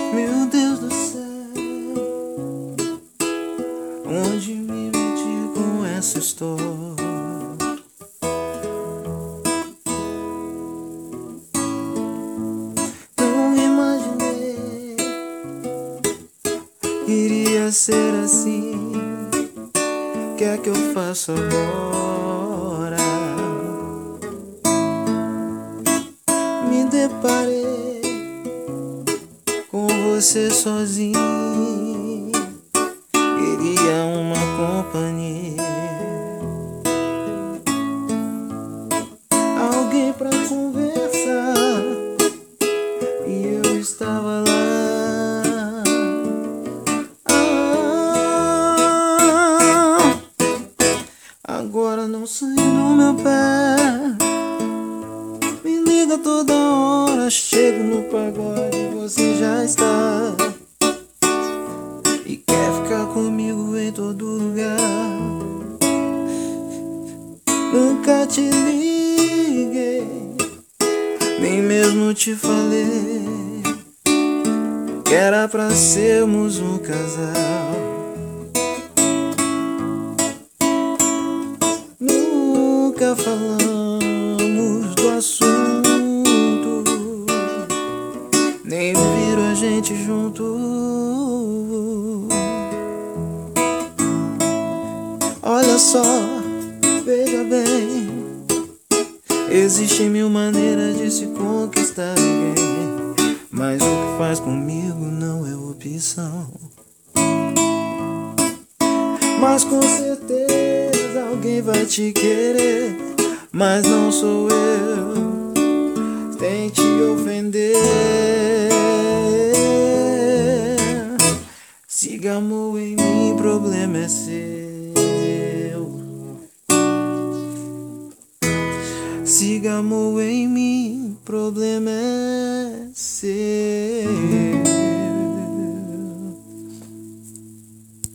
Meu Deus do céu, onde me meti com essa história? Não imaginei que iria ser assim. O que é que eu faço agora? Me deparei com você sozinho. Queria uma companhia, alguém pra conversar, e eu estava lá. Agora não sai do meu pé, me liga toda hora. Chego no pagode, você já está e quer ficar comigo em todo lugar. Nunca te liguei, nem mesmo te falei que era pra sermos um casal. Nunca falamos do assunto, nem viram a gente junto. Olha só, veja bem, existem mil maneiras de se conquistar alguém, mas o que faz comigo não é opção. Mas com certeza alguém vai te querer, mas não sou eu, sem te ofender. Siga amor em mim, problema é seu. Siga amor em mim, problema é seu.